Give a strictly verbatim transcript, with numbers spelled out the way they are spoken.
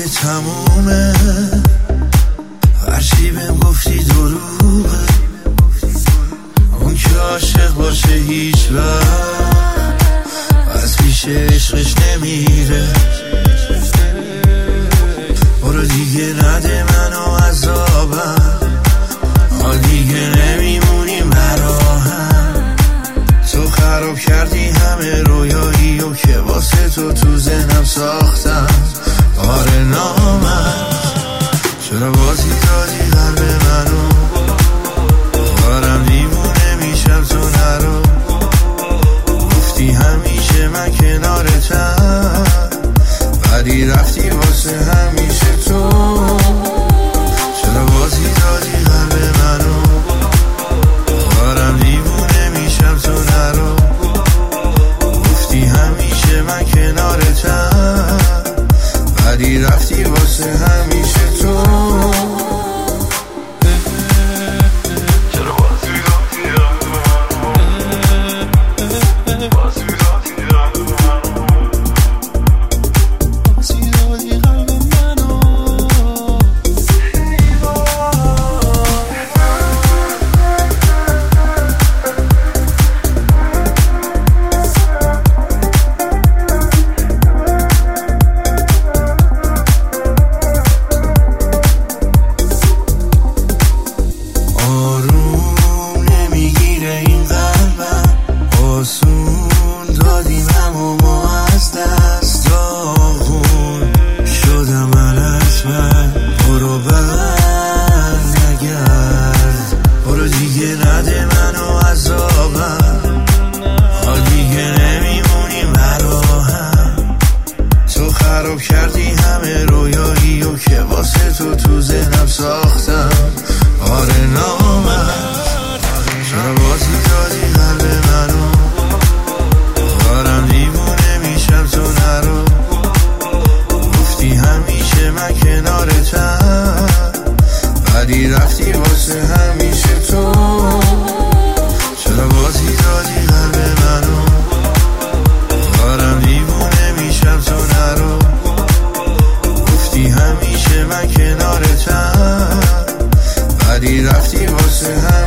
تمومه، هرچی بهم گفتی دروغه. اون که عاشق باشه هیچ وقت از پیش عشقش نمیره. برو دیگه نده منو عذابم، ما دیگه نمیمونیم براهم. تو خراب کردی همه رویایی و که واسه تو تو ذهنم ساختم. آره نامرد، چرا بازی دادی قلب منو؟ دارم دیوونه میشم تو نرو. گفتی همیشه من کنارتم، ولی رفتی واسه همیشه تو. چرا بازی دادی قلب منو؟ دارم دیوونه میشم تو نرو. گفتی همیشه من کنارتم، ولی رفتی واسه همیشه تو. خراب کردی همه رویایی و که واسه تو تو ذهنم ساختم. آره نامرد، چرا بازی دادی قلب منو؟ دارم دیوونه میشم تو نرو. گفتی همیشه من کنارتم، ولی رفتی واسه همیشه تو. چرا بازی دادی قلب منو؟ دارم دیوونه میشم تو نرو. همیشه من کنارتم، ولی رفتی واسه هم